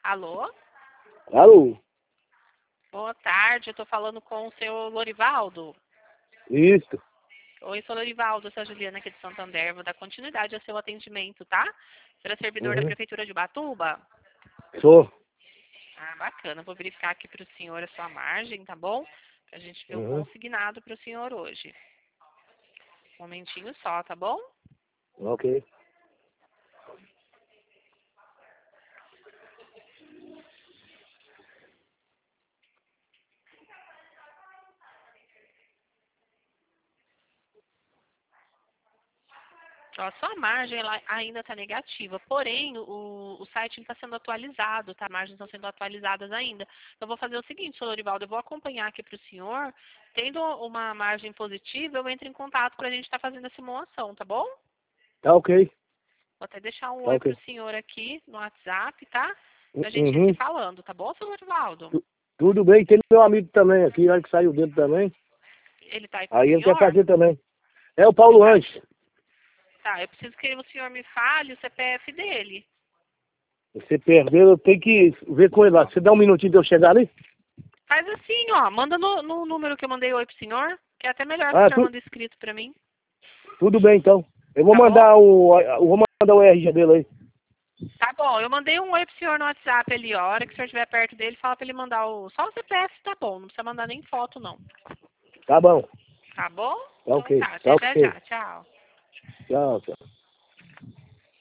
Alô? Alô? Boa tarde, eu tô falando com o seu Lorivaldo. Isso. Oi, sou Lorivaldo, sou a Juliana aqui de Santander. Vou dar continuidade ao seu atendimento, tá? Você é servidor da Uhum. Prefeitura de Ubatuba? Sou. Ah, bacana. Vou verificar aqui para o senhor a sua margem, tá bom? Pra gente ver o Uhum. consignado para o senhor hoje. Um momentinho só, tá bom? Ok. Ó, a sua margem ela ainda está negativa, porém o site está sendo atualizado, tá? As margens estão sendo atualizadas ainda. Então, eu vou fazer o seguinte, senhor Lorivaldo, eu vou acompanhar aqui para o senhor. Tendo uma margem positiva, eu entro em contato para a gente estar fazendo a simulação, tá bom? Tá ok. Vou até deixar um Tá oi para ok. o senhor aqui no WhatsApp, tá? Pra gente ir se Uhum. falando, tá bom, senhor Lorivaldo? Tudo bem. Tem meu amigo também aqui, olha que saiu dentro também. Ele tá aí com o Aí ele quer senhor? fazer também. É o Ele Paulo tá. Antes. Tá, eu preciso que o senhor me fale o CPF dele. Você perdeu, eu tenho que ver com ele lá. Você dá um minutinho de eu chegar ali? Faz assim, ó, manda no número que eu mandei oi pro senhor, que é até melhor que o Ah, senhor manda escrito pra mim, tudo bem então. Eu vou tá bom? mandar o RG dele aí. Tá bom, eu mandei um oi pro senhor no WhatsApp ali, ó, a hora que o senhor estiver perto dele, fala pra ele mandar só o CPF, tá bom, não precisa mandar nem foto não, Tá bom. tá bom? Tá Então ok. tá, Tá até já ok. já, tchau. Tchau, tchau.